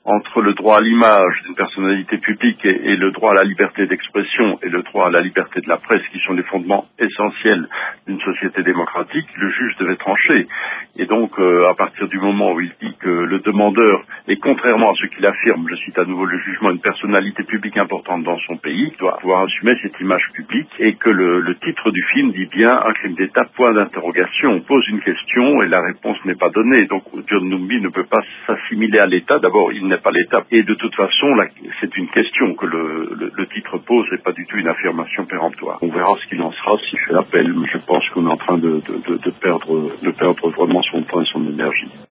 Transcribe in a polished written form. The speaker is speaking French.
entre le droit à l'image d'une personnalité publique et le droit à la liberté d'expression et le droit à la liberté de la presse, qui sont les fondements essentiels d'une société démocratique, le juge devait trancher. Et donc, à partir du moment où il dit que le demandeur est, contrairement à ce qu'il affirme, je cite à nouveau le jugement, une personnalité publique importante dans son pays, doit pouvoir assumer cette image publique, et que le titre du film dit bien un crime d'État, point d'interrogation. On pose une question et la réponse n'est pas donnée. Donc John Numbi ne peut pas s'assimiler à l'État. D'abord, il n'est pas l'État. Et de toute façon, c'est une question que le titre pose et pas du tout une affirmation péremptoire. On verra ce qu'il en sera s'il fait appel, mais je pense qu'on est en train de perdre vraiment son temps et son énergie.